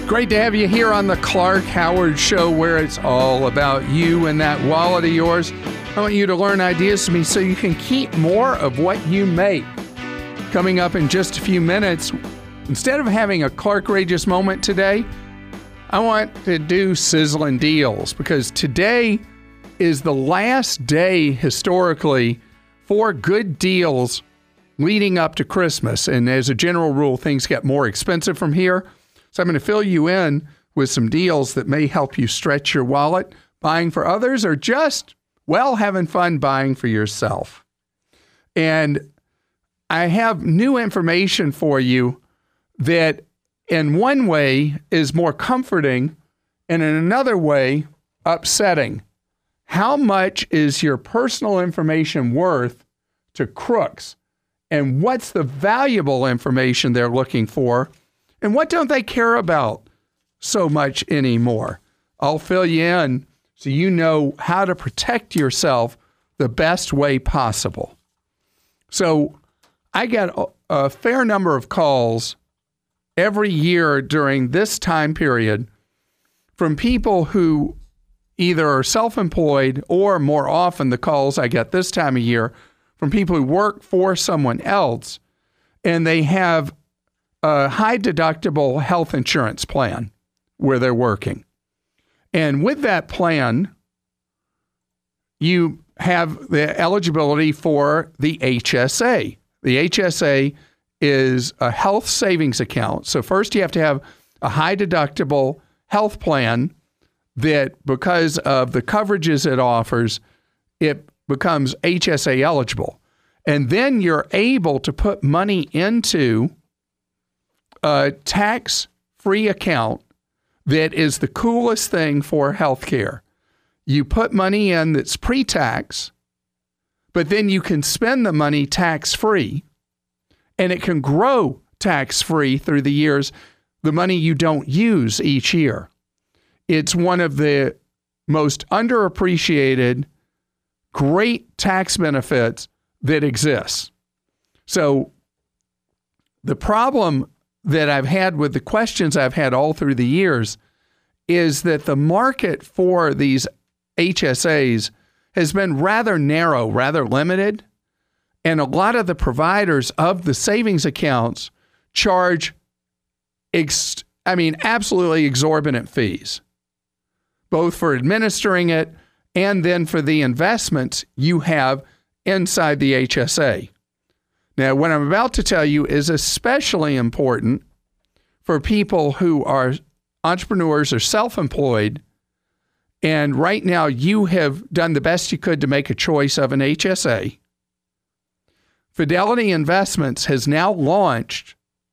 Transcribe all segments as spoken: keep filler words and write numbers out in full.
Great to have you here on the Clark Howard Show, where it's all about you and that wallet of yours. I want you to learn ideas from me so you can keep more of what you make. Coming up in just a few minutes, instead of having a Clark-rageous moment today, I want to do sizzling deals, because today is the last day historically for good deals leading up to Christmas. And as a general rule, things get more expensive from here. So I'm going to fill you in with some deals that may help you stretch your wallet, buying for others, or just, well, having fun buying for yourself. And I have new information for you that in one way is more comforting and in another way upsetting. How much is your personal information worth to crooks? And what's the valuable information they're looking for? And what don't they care about so much anymore? I'll fill you in so you know how to protect yourself the best way possible. So I get a, a fair number of calls every year during this time period from people who either are self-employed, or more often the calls I get this time of year from people who work for someone else, and they have a high deductible health insurance plan where they're working. And with that plan, you have the eligibility for the H S A. The H S A is a health savings account. So first you have to have a high deductible health plan that, because of the coverages it offers, it becomes H S A eligible. And then you're able to put money into a tax-free account that is the coolest thing for healthcare. You put money in that's pre-tax, but then you can spend the money tax-free, and it can grow tax-free through the years, the money you don't use each year. It's one of the most underappreciated, great tax benefits that exists. So the problem that I've had with the questions I've had all through the years is that the market for these H S As has been rather narrow, rather limited. And a lot of the providers of the savings accounts charge, ex- I mean, absolutely exorbitant fees, both for administering it and then for the investments you have inside the H S A. Now, what I'm about to tell you is especially important for people who are entrepreneurs or self-employed, and right now you have done the best you could to make a choice of an H S A. Fidelity Investments has now launched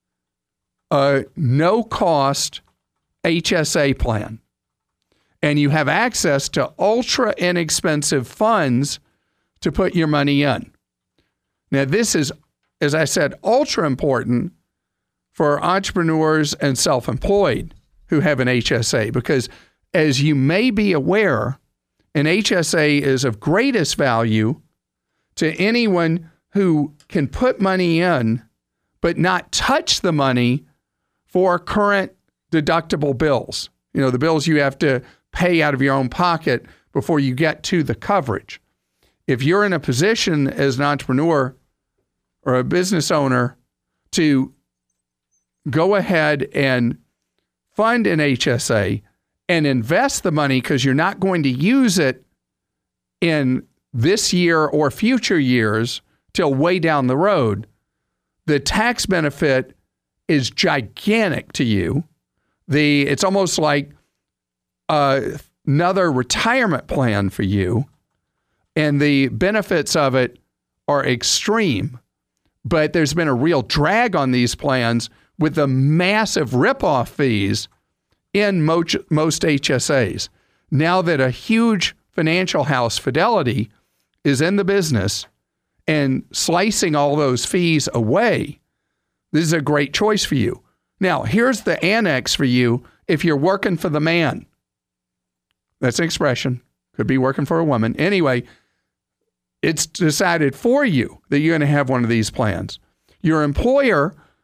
a no-cost H S A plan, and you have access to ultra inexpensive funds to put your money in. Now, this is, as I said, ultra important for entrepreneurs and self-employed who have an H S A, because as you may be aware, an H S A is of greatest value to anyone who can put money in but not touch the money for current deductible bills. You know, the bills you have to pay out of your own pocket before you get to the coverage. If you're in a position as an entrepreneur or a business owner to go ahead and fund an H S A and invest the money because you're not going to use it in this year or future years till way down the road, the tax benefit is gigantic to you. The it's almost like uh, another retirement plan for you, and the benefits of it are extreme. But there's been a real drag on these plans with the massive ripoff fees in most, most H S As. Now that a huge financial house, Fidelity, is in the business and slicing all those fees away, this is a great choice for you. Now, here's the annex for you if you're working for the man. That's an expression. Could be working for a woman. Anyway, it's decided for you that you're going to have one of these plans. Your employer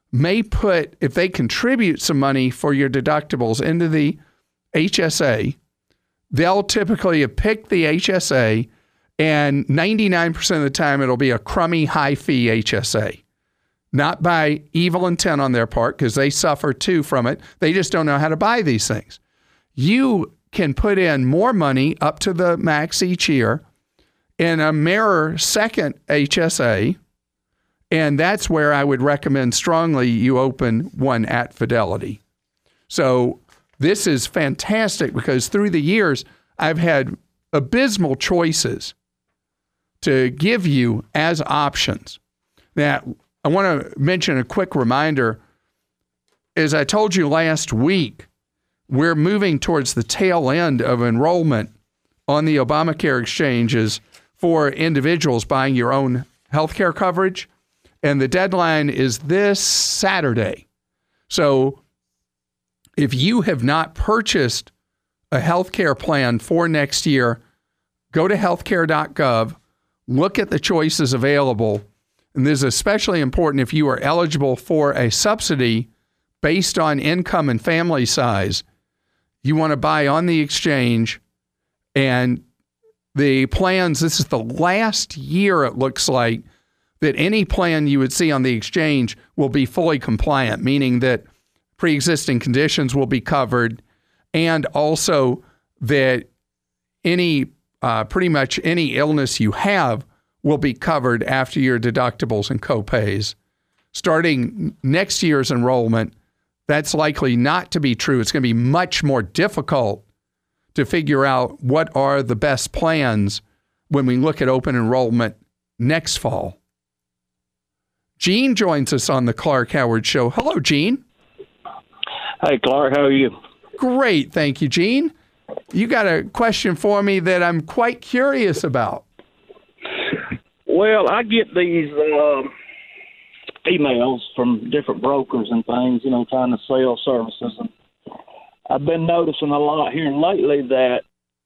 may put, if they contribute some money for your deductibles into the H S A, they'll typically have picked the H S A, and ninety-nine percent of the time it'll be a crummy high fee H S A. Not by evil intent on their part, because they suffer too from it. They just don't know how to buy these things. You can put in more money up to the max each year in a mirror second H S A, and that's where I would recommend strongly you open one at Fidelity. So this is fantastic because through the years, I've had abysmal choices to give you as options. Now, I want to mention a quick reminder. As I told you last week, we're moving towards the tail end of enrollment on the Obamacare exchanges for individuals buying your own healthcare coverage. And the deadline is this Saturday. So if you have not purchased a healthcare plan for next year, go to healthcare dot gov, look at the choices available. And this is especially important if you are eligible for a subsidy based on income and family size. You want to buy on the exchange, and the plans, this is the last year it looks like that any plan you would see on the exchange will be fully compliant, meaning that pre-existing conditions will be covered, and also that any uh, pretty much any illness you have will be covered after your deductibles and copays. Starting next year's enrollment, that's likely not to be true. It's going to be much more difficult to figure out what are the best plans when we look at open enrollment next fall. Gene joins us on the Clark Howard Show. Hello, Gene. Hey, Clark. How are you? Great. Thank you, Gene. You got a question for me that I'm quite curious about. Well, I get these uh, emails from different brokers and things, you know, trying to sell services. And I've been noticing a lot here lately that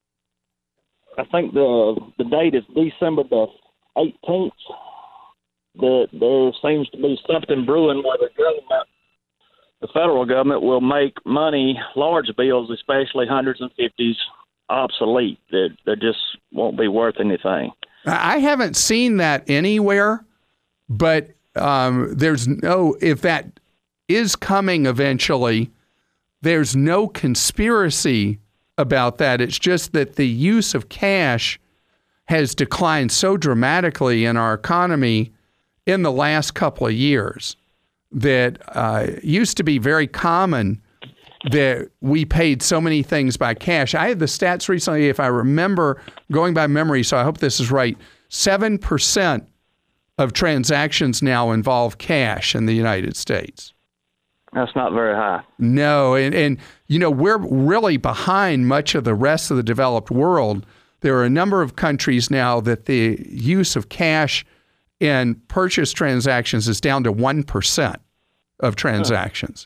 I think the the date is December the eighteenth, that there seems to be something brewing where the government, the federal government, will make money, large bills, especially hundreds and fifties, obsolete. That they just won't be worth anything. I haven't seen that anywhere, but um, there's no, if that is coming eventually, there's no conspiracy about that. It's just that the use of cash has declined so dramatically in our economy in the last couple of years that uh, used to be very common that we paid so many things by cash. I had the stats recently, if I remember, going by memory, so I hope this is right, seven percent of transactions now involve cash in the United States. That's not very high. No, and, and you know, we're really behind much of the rest of the developed world. There are a number of countries now that the use of cash in purchase transactions is down to one percent of transactions.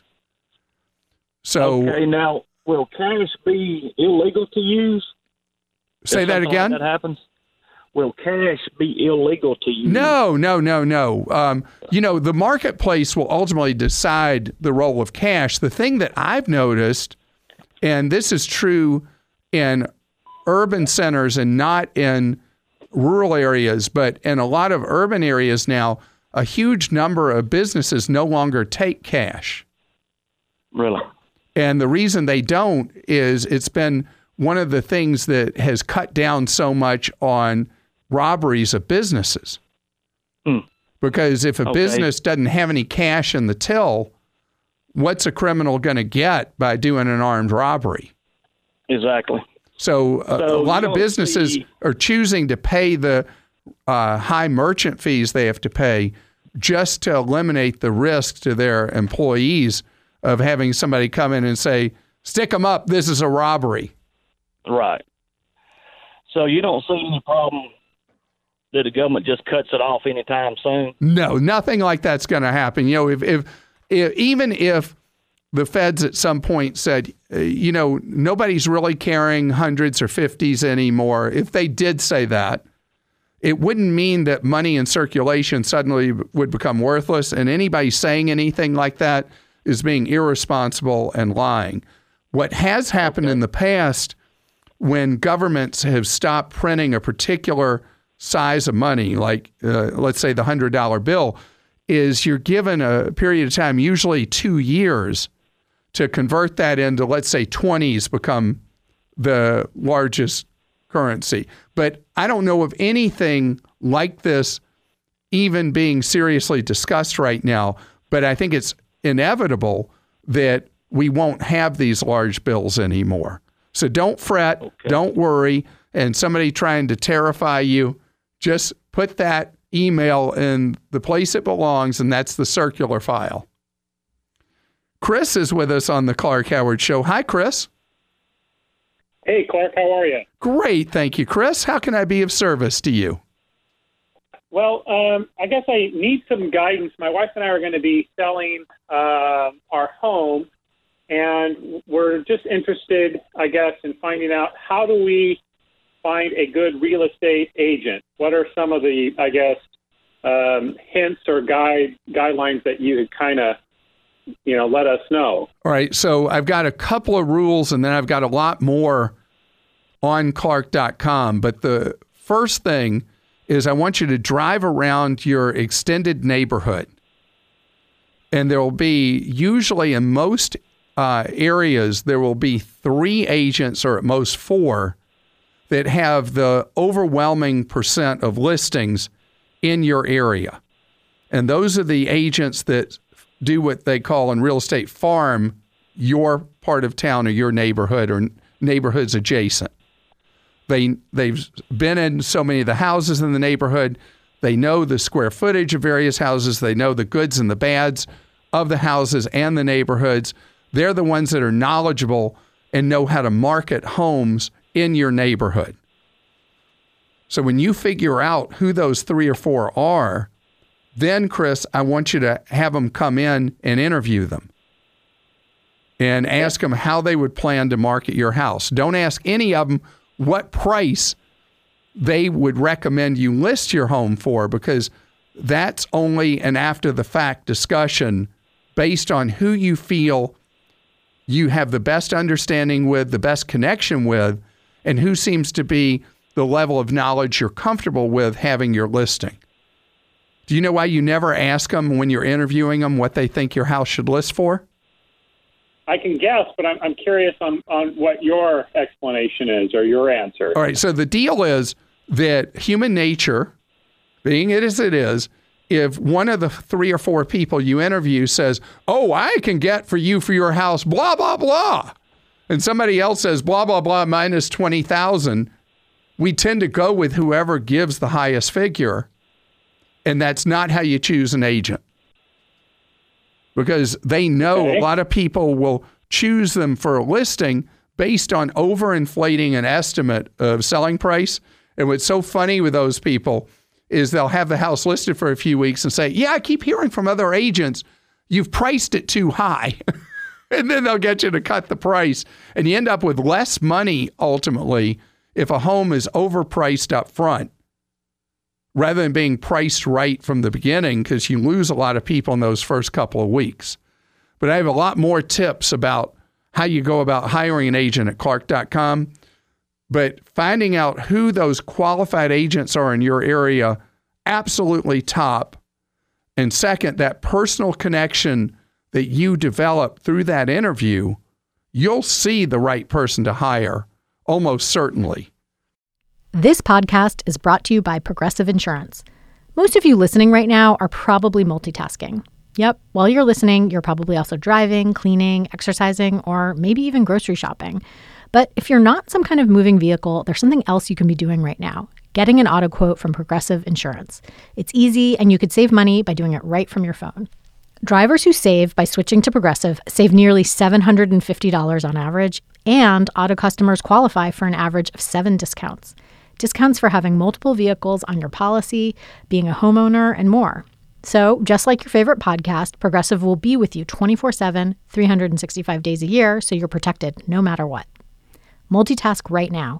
So, okay, now, will cash be illegal to use? Say that again? Like that happens? Will cash be illegal to use? No, no, no, no. Um, you know, the marketplace will ultimately decide the role of cash. The thing that I've noticed, and this is true in urban centers and not in rural areas, but in a lot of urban areas now, a huge number of businesses no longer take cash. Really? And the reason they don't is it's been one of the things that has cut down so much on robberies of businesses. Mm. Because if a okay. business doesn't have any cash in the till, what's a criminal going to get by doing an armed robbery? Exactly. So, uh, so a lot of businesses see... are choosing to pay the uh, high merchant fees they have to pay just to eliminate the risk to their employees of having somebody come in and say, stick them up, this is a robbery. Right. So you don't see any problem that the government just cuts it off anytime soon? No, nothing like that's going to happen. You know, if, if, if even if the feds at some point said, uh, you know, nobody's really carrying hundreds or fifties anymore, if they did say that, it wouldn't mean that money in circulation suddenly would become worthless, and anybody saying anything like that is being irresponsible and lying. What has happened okay. in the past when governments have stopped printing a particular size of money, like uh, let's say the one hundred dollar bill, is you're given a period of time, usually two years, to convert that into, let's say, twenties become the largest currency. But I don't know of anything like this even being seriously discussed right now, but I think it's inevitable that we won't have these large bills anymore. So don't fret, okay. don't worry, and somebody trying to terrify you, just put that email in the place it belongs, and that's the circular file. Chris is with us on the Clark Howard Show. Hi, Chris. Hey, Clark, how are you? Great, thank you, Chris. How can I be of service to you? Well, um, I guess I need some guidance. My wife and I are going to be selling uh, our home, and we're just interested, I guess, in finding out how do we find a good real estate agent? What are some of the, I guess, um, hints or guide guidelines that you could kind of, you know, let us know? All right. So I've got a couple of rules, and then I've got a lot more on Clark dot com. But the first thing is I want you to drive around your extended neighborhood. And there will be, usually in most uh, areas, there will be three agents or at most four that have the overwhelming percent of listings in your area. And those are the agents that do what they call in real estate farm your part of town or your neighborhood or neighborhoods adjacent. They, they've been in so many of the houses in the neighborhood. They know the square footage of various houses. They know the goods and the bads of the houses and the neighborhoods. They're the ones that are knowledgeable and know how to market homes in your neighborhood. So when you figure out who those three or four are, then, Chris, I want you to have them come in and interview them and ask them how they would plan to market your house. Don't ask any of them what price they would recommend you list your home for, because that's only an after-the-fact discussion based on who you feel you have the best understanding with, the best connection with, and who seems to be the level of knowledge you're comfortable with having your listing. Do you know why you never ask them when you're interviewing them what they think your house should list for? I can guess, but I'm, I'm curious on, on what your explanation is or your answer. All right, so the deal is that human nature, being it as it is, if one of the three or four people you interview says, oh, I can get for you for your house, blah, blah, blah, and somebody else says, blah, blah, blah, minus twenty thousand, we tend to go with whoever gives the highest figure, and that's not how you choose an agent. Because they know okay. a lot of people will choose them for a listing based on overinflating an estimate of selling price. And what's so funny with those people is they'll have the house listed for a few weeks and say, yeah, I keep hearing from other agents, you've priced it too high. And then they'll get you to cut the price. And you end up with less money ultimately if a home is overpriced up front, rather than being priced right from the beginning, because you lose a lot of people in those first couple of weeks. But I have a lot more tips about how you go about hiring an agent at Clark dot com. But finding out who those qualified agents are in your area, absolutely top. And second, that personal connection that you develop through that interview, you'll see the right person to hire, almost certainly. This podcast is brought to you by Progressive Insurance. Most of you listening right now are probably multitasking. Yep, while you're listening, you're probably also driving, cleaning, exercising, or maybe even grocery shopping. But if you're not some kind of moving vehicle, there's something else you can be doing right now. Getting an auto quote from Progressive Insurance. It's easy, and you could save money by doing it right from your phone. Drivers who save by switching to Progressive save nearly seven hundred fifty dollars on average, and auto customers qualify for an average of seven discounts. Discounts for having multiple vehicles on your policy, being a homeowner, and more. So, just like your favorite podcast, Progressive will be with you twenty-four seven, three hundred sixty-five days a year, so you're protected no matter what. Multitask right now.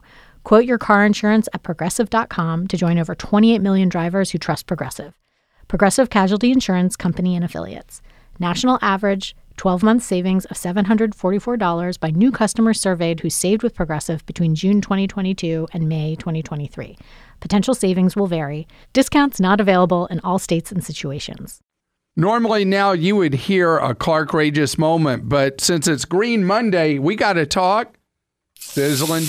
Quote your car insurance at Progressive dot com to join over twenty-eight million drivers who trust Progressive. Progressive Casualty Insurance Company and Affiliates. National average twelve-month savings of seven hundred forty-four dollars by new customers surveyed who saved with Progressive between June twenty twenty-two and May twenty twenty-three. Potential savings will vary. Discounts not available in all states and situations. Normally now you would hear a Clark-rageous moment, but since it's Green Monday, we got to talk sizzling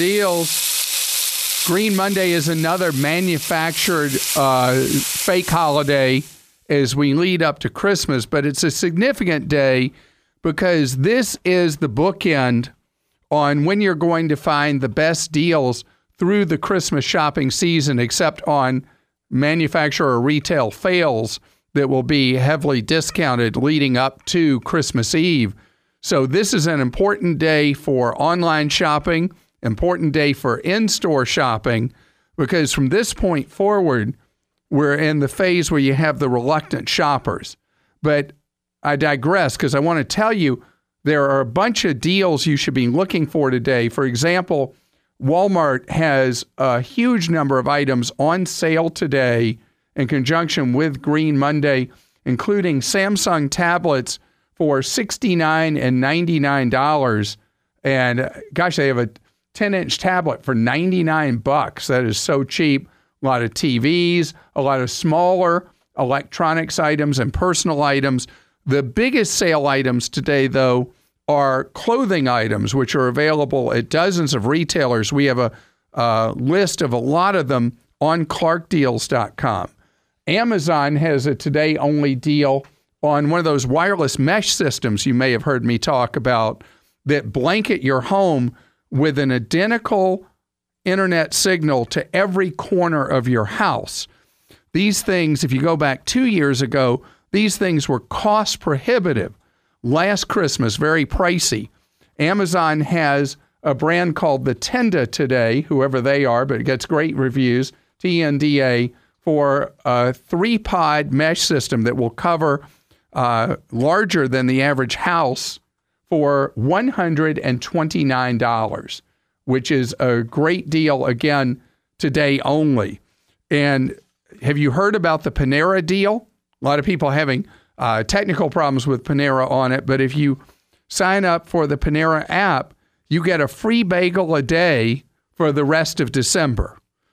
deals. Green Monday is another manufactured uh, fake holiday as we lead up to Christmas, but it's a significant day because this is the bookend on when you're going to find the best deals through the Christmas shopping season, except on manufacturer retail fails that will be heavily discounted leading up to Christmas Eve. So this is an important day for online shopping, important day for in-store shopping, because from this point forward, we're in the phase where you have the reluctant shoppers. But I digress because I want to tell you there are a bunch of deals you should be looking for today. For example, Walmart has a huge number of items on sale today in conjunction with Green Monday, including Samsung tablets for sixty-nine dollars and ninety-nine dollars. And gosh, they have a ten-inch tablet for ninety-nine bucks. That is so cheap. A lot of T Vs, a lot of smaller electronics items and personal items. The biggest sale items today, though, are clothing items, which are available at dozens of retailers. We have a, a list of a lot of them on Clark Deals dot com. Amazon has a today-only deal on one of those wireless mesh systems you may have heard me talk about that blanket your home with an identical internet signal to every corner of your house. These things, if you go back two years ago, these things were cost prohibitive. Last Christmas, very pricey. Amazon has a brand called the Tenda today, whoever they are, but it gets great reviews, T N D A, for a three-pod mesh system that will cover uh, larger than the average house for one hundred twenty-nine dollars, which is a great deal, again, today only. And have you heard about the Panera deal? A lot of people having uh, technical problems with Panera on it, but if you sign up for the Panera app, you get a free bagel a day for the rest of December.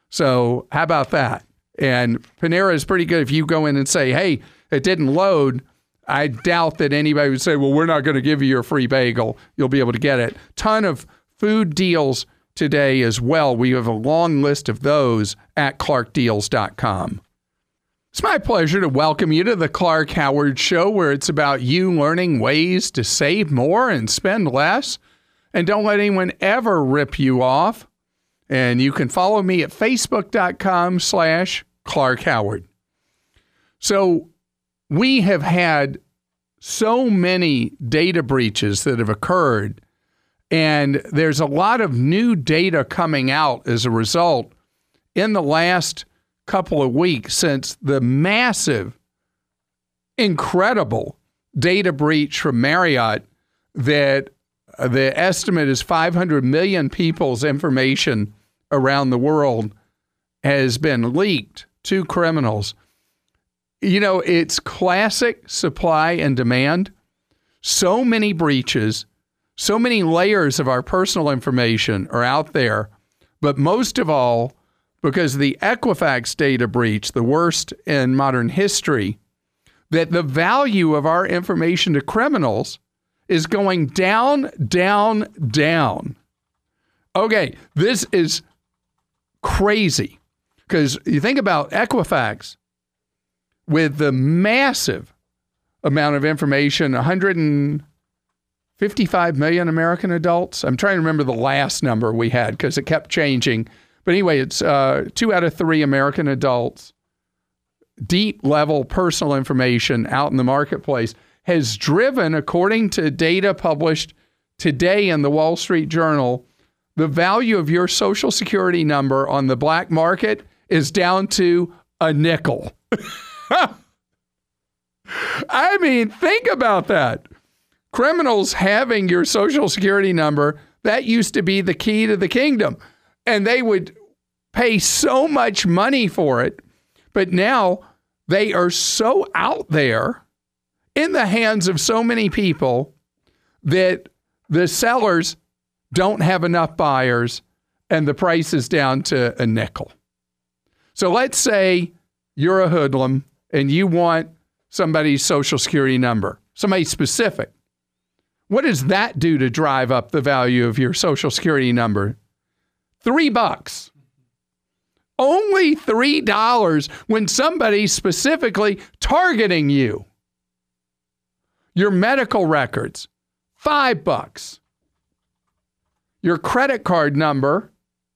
So how about that? And Panera is pretty good. If you go in and say, hey, it didn't load, I doubt that anybody would say, well, we're not going to give you your free bagel. You'll be able to get it. Ton of food deals today as well. We have a long list of those at Clark Deals dot com. It's my pleasure to welcome you to the Clark Howard Show, where it's about you learning ways to save more and spend less. And don't let anyone ever rip you off. And you can follow me at Facebook.com slash Clark Howard. So we have had so many data breaches that have occurred, and there's a lot of new data coming out as a result in the last couple of weeks since the massive, incredible data breach from Marriott that the estimate is five hundred million people's information around the world has been leaked to criminals. You know, it's classic supply and demand. So many breaches, so many layers of our personal information are out there, but most of all, because of the Equifax data breach, the worst in modern history, that the value of our information to criminals is going down, down, down. Okay, this is crazy because you think about Equifax with the massive amount of information, one hundred fifty-five million American adults. I'm trying to remember the last number we had because it kept changing. But anyway, it's uh, two out of three American adults, deep level personal information out in the marketplace, has driven, according to data published today in the Wall Street Journal, the value of your Social Security number on the black market is down to a nickel. I mean, think about that. Criminals having your Social Security number, that used to be the key to the kingdom. And they would pay so much money for it. But now they are so out there in the hands of so many people that the sellers don't have enough buyers and the price is down to a nickel. So let's say you're a hoodlum and you want somebody's social security number, somebody specific. What does that do to drive up the value of your social security number? Three bucks. Only three dollars when somebody's specifically targeting you. Your medical records, five bucks. Your credit card number,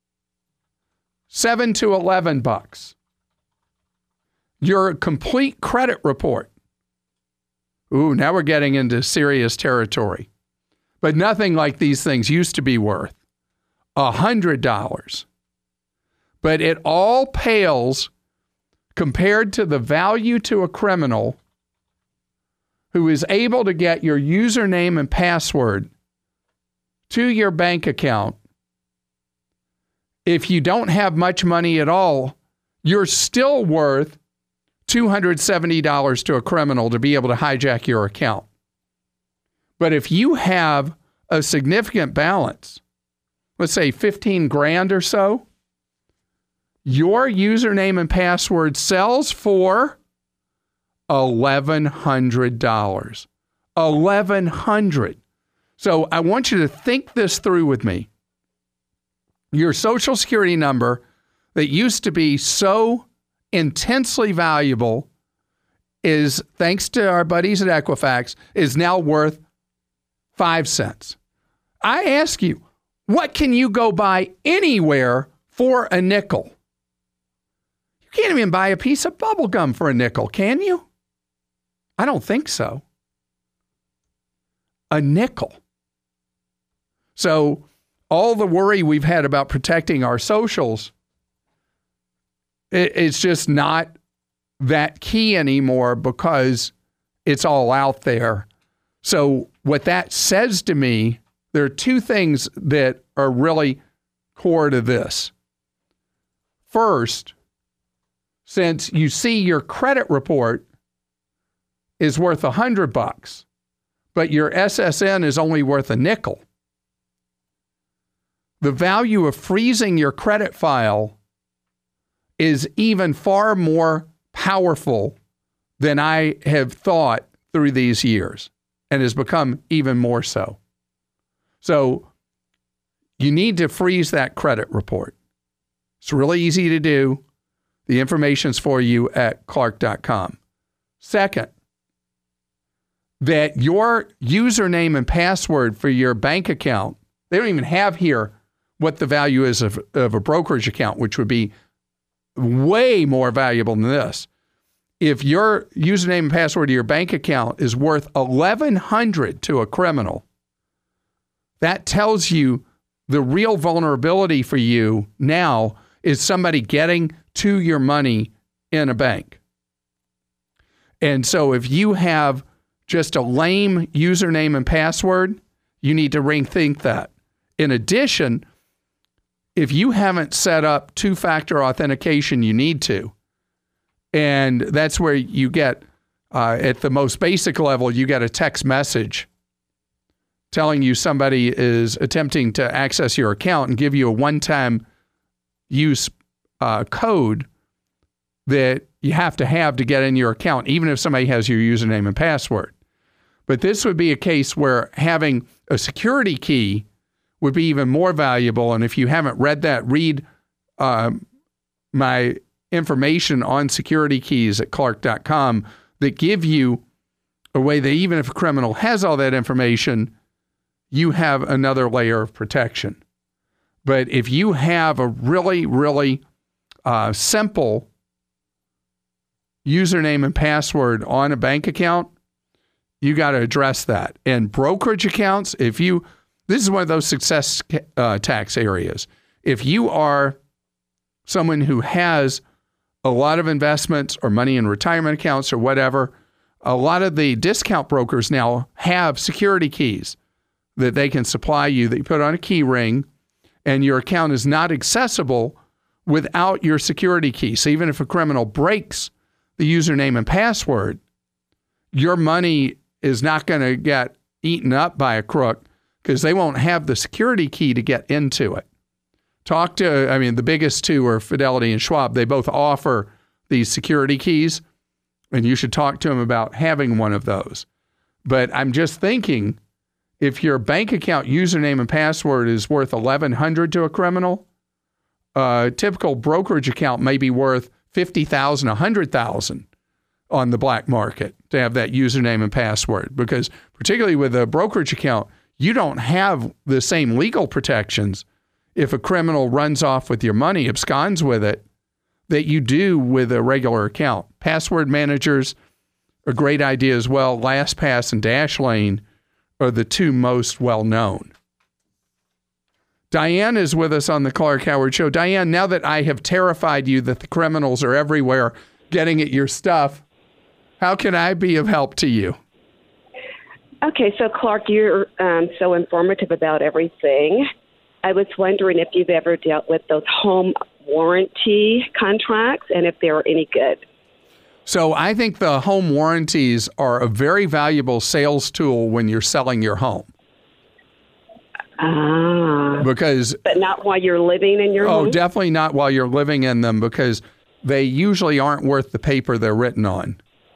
seven to eleven bucks. Your complete credit report. Ooh, now we're getting into serious territory. But nothing like these things used to be worth a hundred dollars. But it all pales compared to the value to a criminal who is able to get your username and password to your bank account. If you don't have much money at all, you're still worth two hundred seventy dollars to a criminal to be able to hijack your account. But if you have a significant balance, let's say fifteen grand or so, your username and password sells for eleven hundred dollars. eleven hundred dollars. So I want you to think this through with me. Your social security number that used to be so intensely valuable is, thanks to our buddies at Equifax, is now worth five cents. I ask you, what can you go buy anywhere for a nickel? You can't even buy a piece of bubble gum for a nickel, can you? I don't think so. A nickel. So all the worry we've had about protecting our socials, it, it's just not that key anymore because it's all out there. So what that says to me, there are two things that are really core to this. First, since you see your credit report is worth a hundred bucks, but your S S N is only worth a nickel, the value of freezing your credit file is even far more powerful than I have thought through these years, and has become even more so. So you need to freeze that credit report. It's really easy to do. The information's for you at clark dot com. Second, that your username and password for your bank account, they don't even have here what the value is of, of a brokerage account, which would be way more valuable than this. If your username and password to your bank account is worth eleven hundred dollars to a criminal, that tells you the real vulnerability for you now is somebody getting to your money in a bank. And so if you have just a lame username and password, you need to rethink that. In addition, if you haven't set up two-factor authentication, you need to. And that's where you get, uh, at the most basic level, you get a text message telling you somebody is attempting to access your account and give you a one-time use uh, code that you have to have to get in your account, even if somebody has your username and password. But this would be a case where having a security key would be even more valuable. And if you haven't read that, read uh, my information on security keys at clark dot com that give you a way that even if a criminal has all that information, you have another layer of protection. But if you have a really, really uh, simple username and password on a bank account, you got to address that. And brokerage accounts, if you, this is one of those success uh, tax areas. If you are someone who has a lot of investments or money in retirement accounts or whatever, a lot of the discount brokers now have security keys that they can supply you that you put on a key ring, and your account is not accessible without your security key. So even if a criminal breaks the username and password, your money is not going to get eaten up by a crook because they won't have the security key to get into it. Talk to, I mean, the biggest two are Fidelity and Schwab. They both offer these security keys, and you should talk to them about having one of those. But I'm just thinking, if your bank account username and password is worth eleven hundred dollars to a criminal, a typical brokerage account may be worth fifty thousand dollars, one hundred thousand dollars on the black market to have that username and password. Because particularly with a brokerage account, you don't have the same legal protections if a criminal runs off with your money, absconds with it, that you do with a regular account. Password managers are a great idea as well. LastPass and Dashlane are the two most well-known. Diane is with us on the Clark Howard Show. Diane, now that I have terrified you that the criminals are everywhere getting at your stuff, how can I be of help to you? Okay, so Clark, you're um, so informative about everything. I was wondering if you've ever dealt with those home warranty contracts and if they were any good. So I think the home warranties are a very valuable sales tool when you're selling your home. Ah. Because, but not while you're living in your oh, home? Oh, definitely not while you're living in them, because they usually aren't worth the paper they're written on.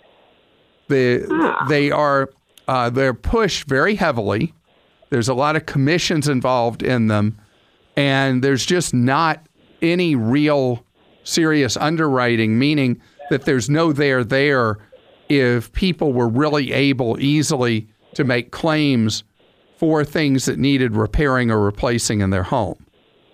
They, ah. they are uh, they're pushed very heavily. There's a lot of commissions involved in them, and there's just not any real serious underwriting, meaning that there's no there there if people were really able easily to make claims for things that needed repairing or replacing in their home.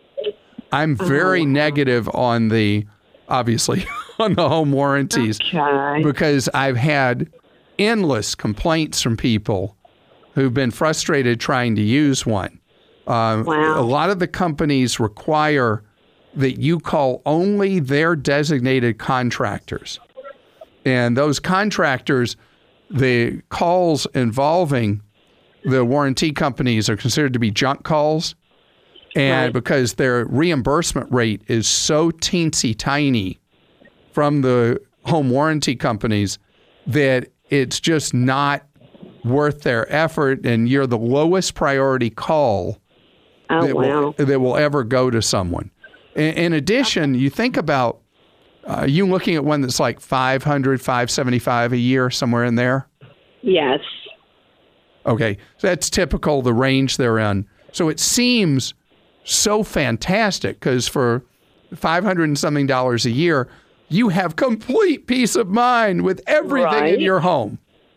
I'm very oh. negative on the, obviously, on the home warranties okay. because I've had endless complaints from people who've been frustrated trying to use one. Uh, wow. A lot of the companies require that you call only their designated contractors. And those contractors, the calls involving the warranty companies are considered to be junk calls. And right. because their reimbursement rate is so teensy tiny from the home warranty companies that it's just not worth their effort, and you're the lowest priority call oh, that, wow. will, that will ever go to someone. In, in addition, you think about uh, you looking at one that's like five hundred, five seventy-five a year, somewhere in there? Yes. Okay, so that's typical, the range they're in. So it seems so fantastic because for five hundred and something dollars a year, you have complete peace of mind with everything right. in your home.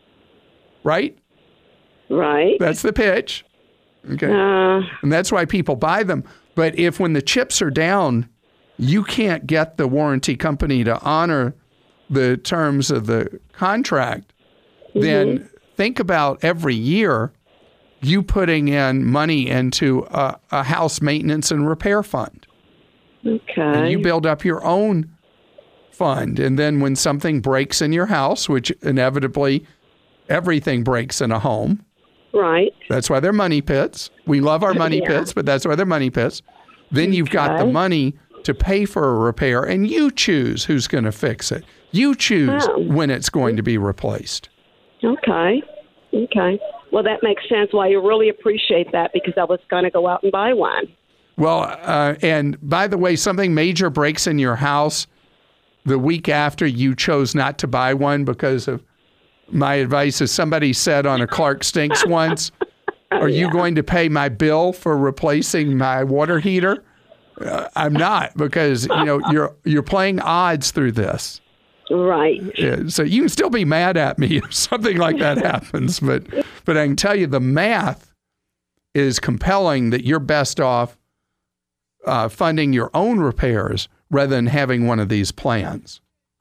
Right? Right. That's the pitch. Okay. Uh, and that's why people buy them. But if when the chips are down, you can't get the warranty company to honor the terms of the contract, mm-hmm. then think about every year you putting in money into a, a house maintenance and repair fund. Okay. And you build up your own fund. And then when something breaks in your house, which inevitably everything breaks in a home. Right. That's why they're money pits. We love our money yeah. pits, but that's why they're money pits. Then you've got the money to pay for a repair, and you choose who's going to fix it. You choose oh. when it's going to be replaced. Okay. Okay. Well, that makes sense. Well, I really appreciate that because I was going to go out and buy one. Well, uh, and by the way, something major breaks in your house the week after you chose not to buy one because of my advice, as somebody said on a Clark Stinks once, are yeah. you going to pay my bill for replacing my water heater? Uh, I'm not, because you know you're you're playing odds through this. Right. Yeah, so you can still be mad at me if something like that happens, but but I can tell you the math is compelling that you're best off uh, funding your own repairs rather than having one of these plans.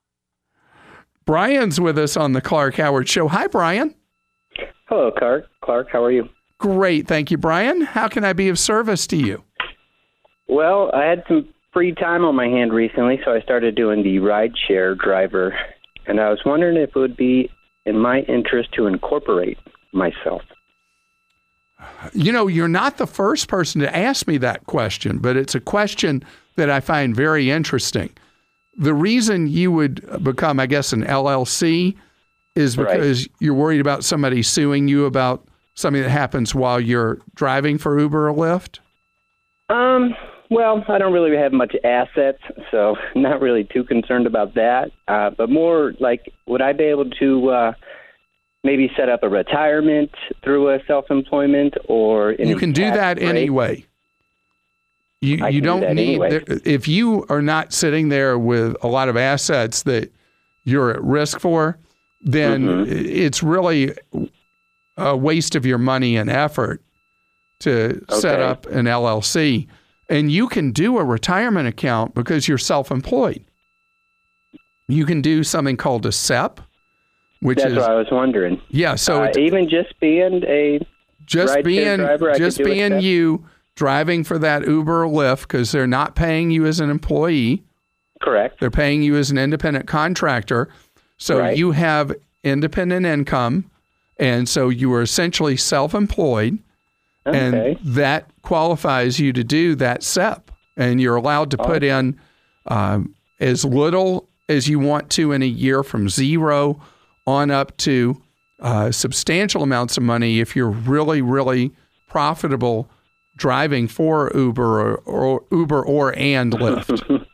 Brian's with us on the Clark Howard Show. Hi, Brian. Hello, Clark. Clark, how are you? Great. Thank you, Brian. How can I be of service to you? Well, I had some free time on my hand recently, so I started doing the rideshare driver, and I was wondering if it would be in my interest to incorporate myself. You know, you're not the first person to ask me that question, but it's a question that I find very interesting. The reason you would become, I guess, an L L C is because right. you're worried about somebody suing you about something that happens while you're driving for Uber or Lyft? Um, well, I don't really have much assets, so not really too concerned about that. Uh, but more like, would I be able to uh, maybe set up a retirement through a self-employment or you can do that break? Anyway. You I you can don't do that need anyway. If you are not sitting there with a lot of assets that you're at risk for, then mm-hmm. it's really a waste of your money and effort to okay. set up an L L C. And you can do a retirement account because you're self-employed. You can do something called a S E P, which That's is what I was wondering. Yeah, so uh, it, even just being a just being driver, just I could do being a S E P? you driving for that Uber or Lyft, because they're not paying you as an employee. Correct. They're paying you as an independent contractor. So right. you have independent income, and so you are essentially self-employed, okay. and that qualifies you to do that S E P. And you're allowed to put oh. in um, as little as you want to in a year, from zero on up to uh, substantial amounts of money if you're really, really profitable driving for Uber or, or Uber or and Lyft.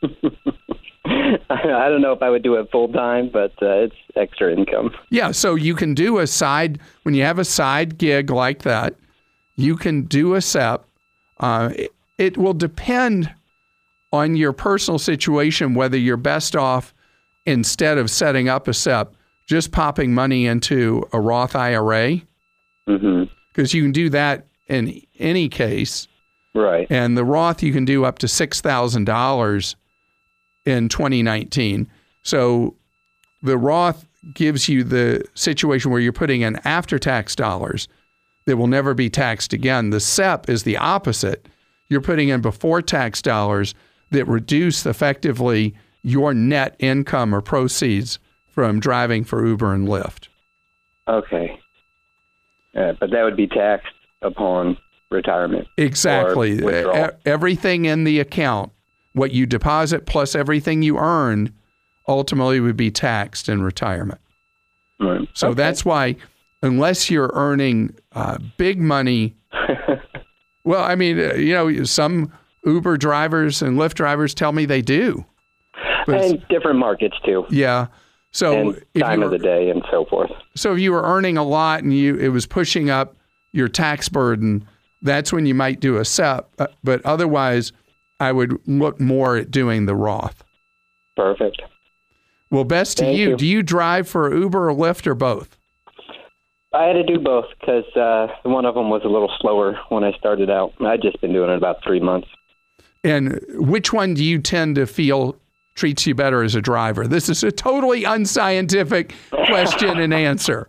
I don't know if I would do it full time, but uh, it's extra income. Yeah, so you can do a side, when you have a side gig like that, you can do a S E P. Uh, it, it will depend on your personal situation whether you're best off, instead of setting up a S E P, just popping money into a Roth I R A. Mm-hmm. Because you can do that in any case. Right. And the Roth, you can do up to six thousand dollars in twenty nineteen. So the Roth gives you the situation where you're putting in after-tax dollars that will never be taxed again. The S E P is the opposite. You're putting in before-tax dollars that reduce effectively your net income or proceeds from driving for Uber and Lyft. Okay. Uh, but that would be taxed upon retirement. Exactly. E- everything in the account, what you deposit plus everything you earn, ultimately would be taxed in retirement. Right. So okay. that's why, unless you're earning uh, big money, well, I mean, uh, you know, some Uber drivers and Lyft drivers tell me they do. But and different markets too. Yeah. So and time were, of the day and so forth. So if you were earning a lot and you it was pushing up your tax burden, that's when you might do a S E P. Uh, but otherwise, I would look more at doing the Roth. Perfect. Well, best to Thank you. you. Do you drive for Uber or Lyft or both? I had to do both because uh, one of them was a little slower when I started out. I'd just been doing it about three months. And which one do you tend to feel treats you better as a driver? This is a totally unscientific question and answer.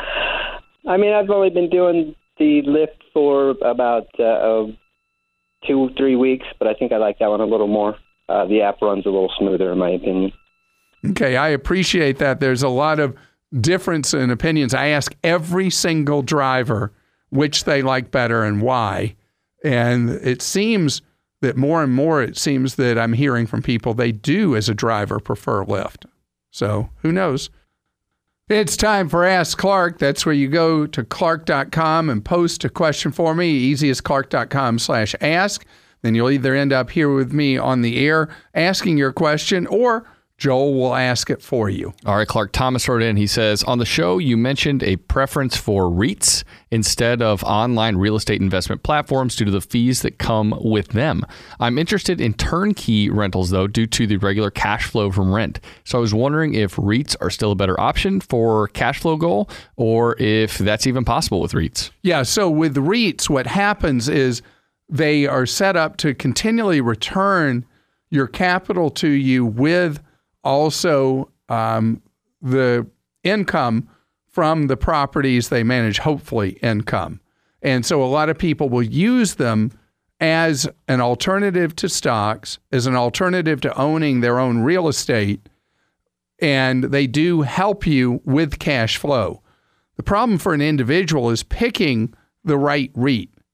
I mean, I've only been doing the Lyft for about uh, two, three weeks, but I think I like that one a little more. Uh, the app runs a little smoother, in my opinion. Okay, I appreciate that. There's a lot of difference in opinions. I ask every single driver which they like better and why. And it seems that more and more, it seems that I'm hearing from people they do, as a driver, prefer Lyft. So who knows? It's time for Ask Clark. That's where you go to clark dot com and post a question for me. Easy as clark dot com slash ask. Then you'll either end up here with me on the air asking your question, or Joel will ask it for you. All right, Clark. Thomas wrote in. He says, on the show, you mentioned a preference for REITs instead of online real estate investment platforms due to the fees that come with them. I'm interested in turnkey rentals, though, due to the regular cash flow from rent. So I was wondering if REITs are still a better option for cash flow goal, or if that's even possible with REITs. Yeah, so with REITs, what happens is they are set up to continually return your capital to you with also um, the income from the properties they manage, hopefully income. And so a lot of people will use them as an alternative to stocks, as an alternative to owning their own real estate, and they do help you with cash flow. The problem for an individual is picking the right REIT.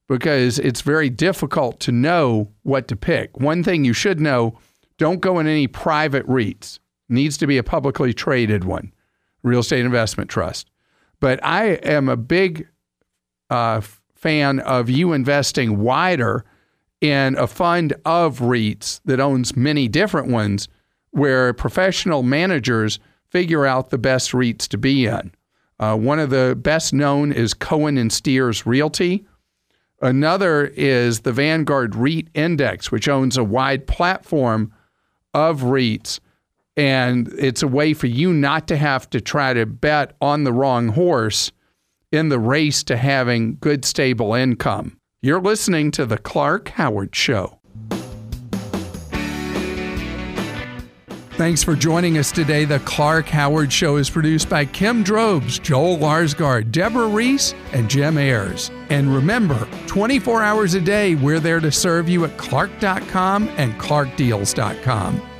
because it's very difficult to know what to pick. One thing you should know, don't go in any private REITs. It needs to be a publicly traded one, real estate investment trust. But I am a big uh, fan of you investing wider in a fund of REITs that owns many different ones, where professional managers figure out the best REITs to be in. Uh, one of the best known is Cohen and Steers Realty. Another is the Vanguard REIT Index, which owns a wide platform of REITs. And it's a way for you not to have to try to bet on the wrong horse in the race to having good, stable income. You're listening to The Clark Howard Show. Thanks for joining us today. The Clark Howard Show is produced by Kim Drobes, Joel Larsgaard, Deborah Reese, and Jim Ayers. And remember, twenty-four hours a day, we're there to serve you at clark dot com and clark deals dot com.